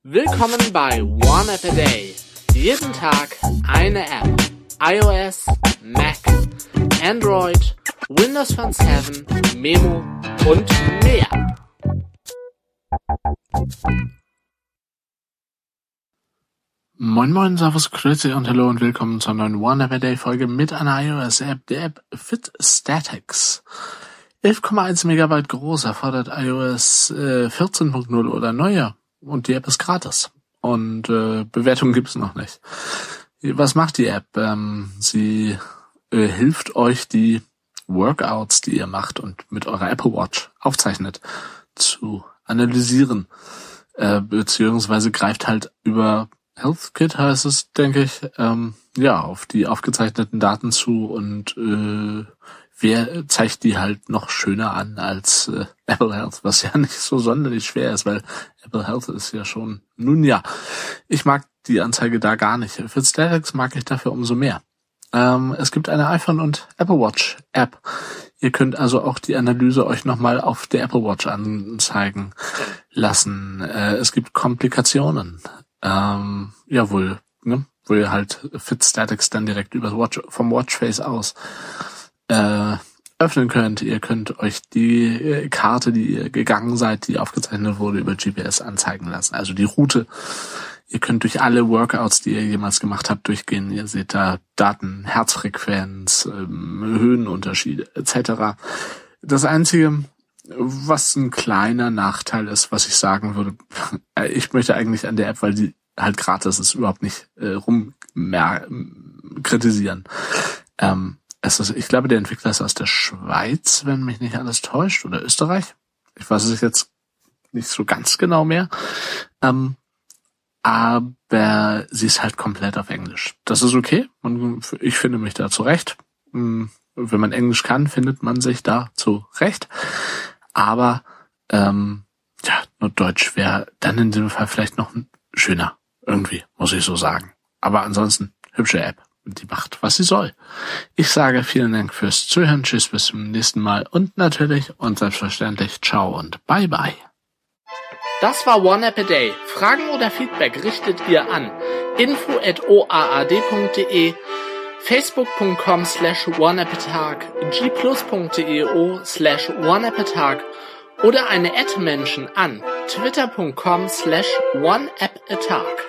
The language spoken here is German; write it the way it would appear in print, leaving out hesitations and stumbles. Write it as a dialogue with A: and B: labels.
A: Willkommen bei One App a Day. Jeden Tag eine App. iOS, Mac, Android, Windows Phone 7, Memo und mehr.
B: Moin moin, servus, grüezi und hallo und willkommen zur neuen One App a Day Folge mit einer iOS-App, der App FitStatics. 11,1 Megabyte groß, erfordert iOS 14.0 oder neuer und die App ist gratis. Und Bewertungen gibt's noch nicht. Was macht die App? Sie hilft euch, die Workouts, die ihr macht und mit eurer Apple Watch aufzeichnet, zu analysieren. Beziehungsweise greift halt über HealthKit heißt es, denke ich, auf die aufgezeichneten Daten zu und wer zeigt die halt noch schöner an als Apple Health, was ja nicht so sonderlich schwer ist, weil Apple Health ist ja schon, ich mag die Anzeige da gar nicht. FitStatics mag ich dafür umso mehr. Es gibt eine iPhone und Apple Watch App. Ihr könnt also auch die Analyse euch nochmal auf der Apple Watch anzeigen lassen. Es gibt Komplikationen. Wo ihr halt FitStatics dann direkt vom Watchface aus öffnen könnt. Ihr könnt euch die Karte, die ihr gegangen seid, die aufgezeichnet wurde, über GPS anzeigen lassen. Also die Route. Ihr könnt durch alle Workouts, die ihr jemals gemacht habt, durchgehen. Ihr seht da Daten, Herzfrequenz, Höhenunterschiede etc. Das Einzige, was ein kleiner Nachteil ist, was ich sagen würde, ich möchte eigentlich an der App, weil die halt gratis ist, überhaupt nicht kritisieren. Ich glaube, der Entwickler ist aus der Schweiz, wenn mich nicht alles täuscht, oder Österreich. Ich weiß es jetzt nicht so ganz genau mehr. Aber sie ist halt komplett auf Englisch. Das ist okay. Ich finde mich da zurecht. Wenn man Englisch kann, findet man sich da zurecht. Aber nur Deutsch wäre dann in dem Fall vielleicht noch schöner. Irgendwie, muss ich so sagen. Aber ansonsten, hübsche App. Die macht, was sie soll. Ich sage vielen Dank fürs Zuhören. Tschüss, bis zum nächsten Mal. Und natürlich und selbstverständlich ciao und bye bye.
A: Das war One App a Day. Fragen oder Feedback richtet ihr an info@oaad.de, facebook.com/oneappatag, gplus.io/oneappatag oder eine @Menschen an twitter.com/oneappatag.